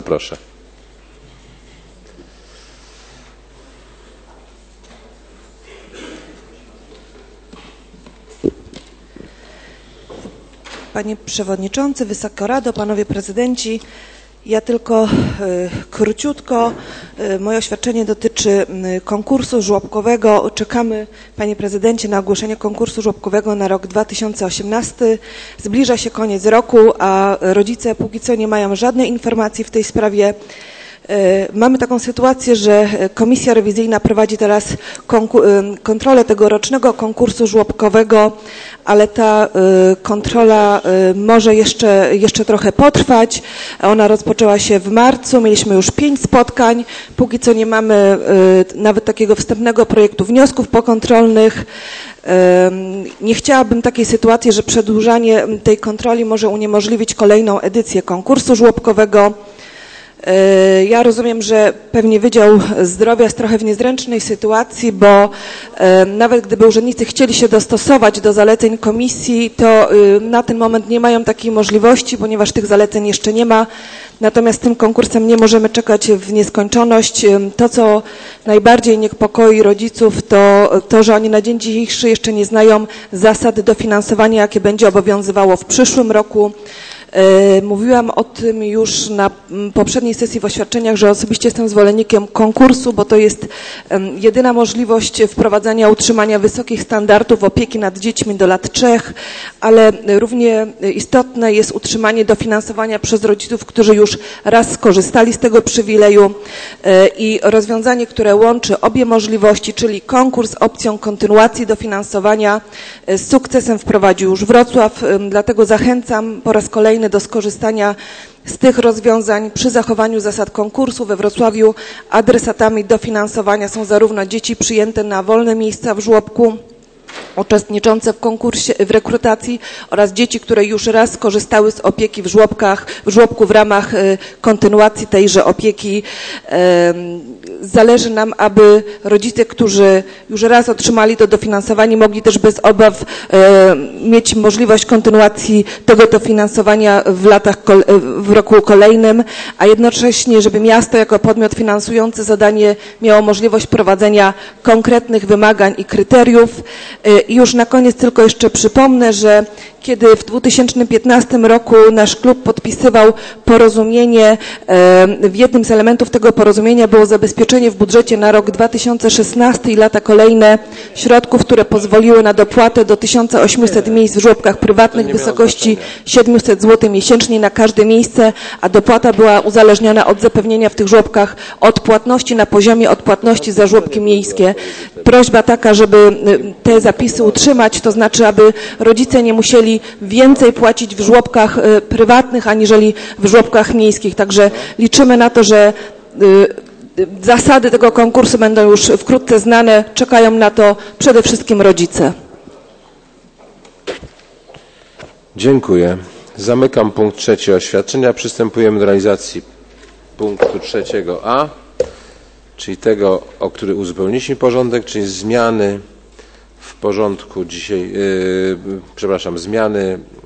proszę. Panie Przewodniczący, Wysoka Rado, Panowie Prezydenci, ja tylko króciutko. Moje oświadczenie dotyczy konkursu żłobkowego. Czekamy, Panie Prezydencie, na ogłoszenie konkursu żłobkowego na rok 2018. Zbliża się koniec roku, a rodzice póki co nie mają żadnej informacji w tej sprawie. Mamy taką sytuację, że Komisja Rewizyjna prowadzi teraz kontrolę tegorocznego konkursu żłobkowego, ale ta kontrola może jeszcze trochę potrwać. Ona rozpoczęła się w marcu, mieliśmy już 5 spotkań. Póki co nie mamy nawet takiego wstępnego projektu wniosków pokontrolnych. Nie chciałabym takiej sytuacji, że przedłużanie tej kontroli może uniemożliwić kolejną edycję konkursu żłobkowego. Ja rozumiem, że pewnie Wydział Zdrowia jest trochę w niezręcznej sytuacji, bo nawet gdyby urzędnicy chcieli się dostosować do zaleceń komisji, to na ten moment nie mają takiej możliwości, ponieważ tych zaleceń jeszcze nie ma. Natomiast tym konkursem nie możemy czekać w nieskończoność. To, co najbardziej niepokoi rodziców, to, że oni na dzień dzisiejszy jeszcze nie znają zasad dofinansowania, jakie będzie obowiązywało w przyszłym roku. Mówiłam o tym już na poprzedniej sesji w oświadczeniach, że osobiście jestem zwolennikiem konkursu, bo to jest jedyna możliwość wprowadzania, utrzymania wysokich standardów opieki nad dziećmi do lat 3, ale równie istotne jest utrzymanie dofinansowania przez rodziców, którzy już raz skorzystali z tego przywileju i rozwiązanie, które łączy obie możliwości, czyli konkurs z opcją kontynuacji dofinansowania, z sukcesem wprowadził już Wrocław, dlatego zachęcam po raz kolejny do skorzystania z tych rozwiązań przy zachowaniu zasad konkursu. We Wrocławiu adresatami dofinansowania są zarówno dzieci przyjęte na wolne miejsca w żłobku, uczestniczące w konkursie, w rekrutacji oraz dzieci, które już raz skorzystały z opieki w żłobku w ramach kontynuacji tejże opieki. Zależy nam, aby rodzice, którzy już raz otrzymali to dofinansowanie, mogli też bez obaw mieć możliwość kontynuacji tego dofinansowania w roku kolejnym, a jednocześnie, żeby miasto jako podmiot finansujący zadanie miało możliwość prowadzenia konkretnych wymagań i kryteriów. I już na koniec tylko jeszcze przypomnę, że kiedy w 2015 roku nasz klub podpisywał porozumienie, w jednym z elementów tego porozumienia było zabezpieczenie w budżecie na rok 2016 i lata kolejne środków, które pozwoliły na dopłatę do 1800 miejsc w żłobkach prywatnych w wysokości 700 zł miesięcznie na każde miejsce, a dopłata była uzależniona od zapewnienia w tych żłobkach odpłatności na poziomie odpłatności za żłobki miejskie. Prośba taka, żeby te zapisy utrzymać, to znaczy, aby rodzice nie musieli więcej płacić w żłobkach prywatnych, aniżeli w żłobkach miejskich. Także liczymy na to, że zasady tego konkursu będą już wkrótce znane. Czekają na to przede wszystkim rodzice. Dziękuję. Zamykam punkt 3 oświadczenia. Przystępujemy do realizacji punktu 3a, czyli tego, o który uzupełniliśmy porządek, czyli zmiany w porządku dzisiaj, zmiany